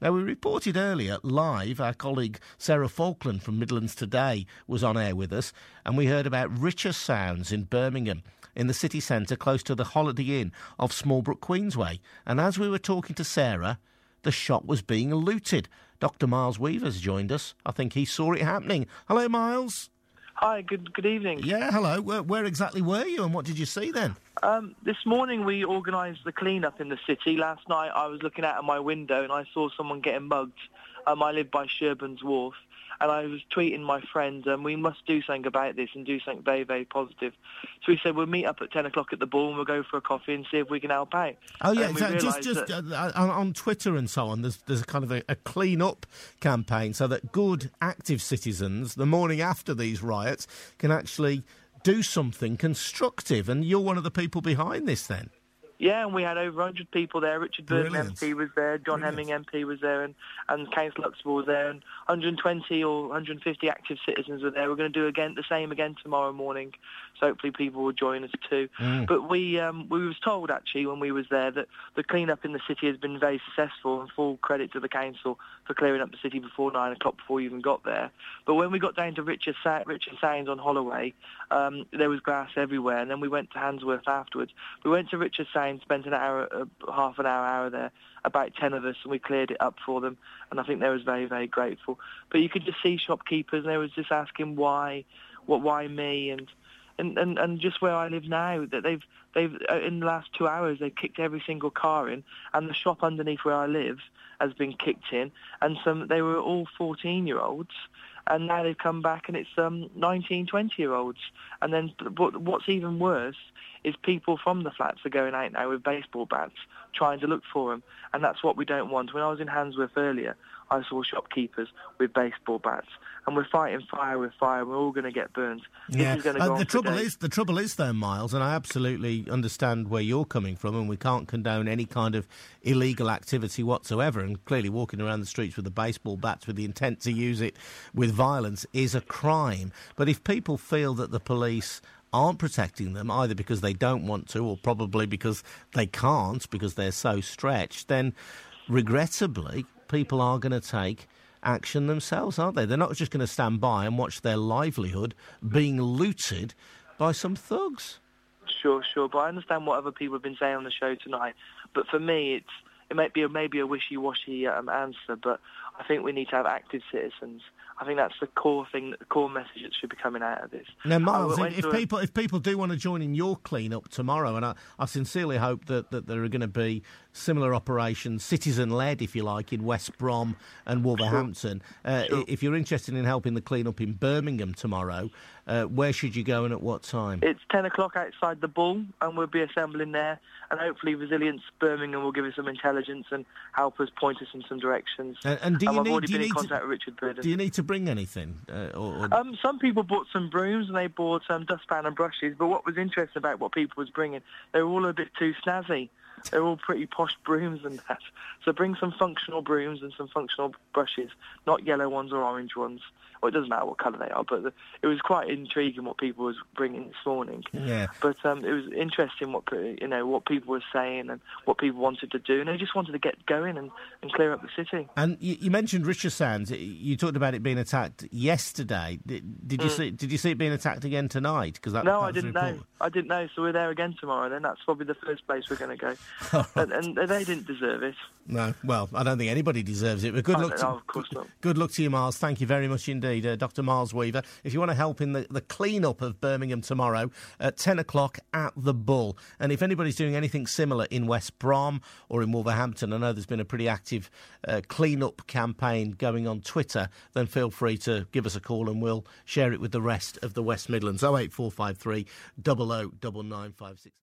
Now, we reported earlier, live, our colleague Sarah Falkland from Midlands Today was on air with us, and we heard about Richer Sounds in Birmingham, in the city centre close to the Holiday Inn of Smallbrook Queensway. And as we were talking to Sarah, the shop was being looted. Dr Miles Weaver's joined us. I think he saw it happening. Hello, Miles. Hi, good evening. Yeah, hello. Where exactly were you and what did you see then? This morning we organised the clean-up in the city. Last night I was looking out of my window and I saw someone getting mugged. I live by Sherburn's Wharf, and I was tweeting my friend, we must do something about this and do something very, very positive. So we said we'll meet up at 10 o'clock at the Ball and we'll go for a coffee and see if we can help out. Oh, yeah, just on Twitter and so on, there's a kind of a clean-up campaign so that good, active citizens, the morning after these riots, can actually do something constructive, and you're one of the people behind this then? Yeah, and we had over 100 people there. Richard Burton MP was there, John Hemming MP was there, and Councillor Luxembourg was there, and 120 or 150 active citizens were there. We're going to do the same again tomorrow morning, so hopefully people will join us too. But we was told, actually, when we was there, that the clean-up in the city has been very successful, and full credit to the council for clearing up the city before 9 o'clock, before we even got there. But when we got down to Richard Sounds on Holloway, there was glass everywhere, and then we went to Handsworth afterwards. We went to Richard Sounds, spent an hour, half an hour there, about 10 of us, and we cleared it up for them, and I think they was very, very grateful. But you could just see shopkeepers, and they was just asking why me, and just where I live now, that they've in the last 2 hours they've kicked every single car in, and the shop underneath where I live has been kicked in, and they were all 14-year-olds, and now they've come back and it's 19, 20-year-olds. And then what's even worse is people from the flats are going out now with baseball bats trying to look for them, and that's what we don't want. When I was in Handsworth earlier, I saw shopkeepers with baseball bats, and we're fighting fire with fire. We're all going to get burnt. Yeah. This is going to go on the trouble is though, Miles, and I absolutely understand where you're coming from, and we can't condone any kind of illegal activity whatsoever, and clearly walking around the streets with the baseball bats with the intent to use it with violence is a crime. But if people feel that the police aren't protecting them, either because they don't want to or probably because they can't, because they're so stretched, then regrettably people are going to take action themselves, aren't they? They're not just going to stand by and watch their livelihood being looted by some thugs. Sure, but I understand what other people have been saying on the show tonight, but for me it might be a wishy-washy answer, but I think we need to have active citizens. I think that's the core message that should be coming out of this. Now, Miles, if people do want to join in your clean-up tomorrow, and I sincerely hope that there are going to be similar operations, citizen-led, if you like, in West Brom and Wolverhampton. Sure. If you're interested in helping the clean-up in Birmingham tomorrow, where should you go and at what time? It's 10 o'clock outside the Bull, and we'll be assembling there, and hopefully Resilience Birmingham will give us some intelligence and help us, point us in some directions. And I've already been in contact with Richard Burden. Do you need to bring anything? Some people bought some brooms and they bought dustpan and brushes, but what was interesting about what people was bringing, they were all a bit too snazzy. They're all pretty posh brooms and that. So bring some functional brooms and some functional brushes, not yellow ones or orange ones. Well, it doesn't matter what colour they are, but it was quite intriguing what people was bringing this morning. Yeah. But it was interesting what people were saying and what people wanted to do, and they just wanted to get going and clear up the city. And you mentioned Richer Sounds. You talked about it being attacked yesterday. Did you see it being attacked again tonight? No, I didn't know. I didn't know. So we're there again tomorrow. Then that's probably the first place we're going to go. And they didn't deserve it. No, well, I don't think anybody deserves it. But good luck. Of course not. Good luck to you, Miles. Thank you very much indeed, Dr. Miles Weaver. If you want to help in the clean-up of Birmingham tomorrow at 10 o'clock at the Bull, and if anybody's doing anything similar in West Brom or in Wolverhampton, I know there's been a pretty active clean-up campaign going on Twitter, then feel free to give us a call and we'll share it with the rest of the West Midlands. 08453 009956.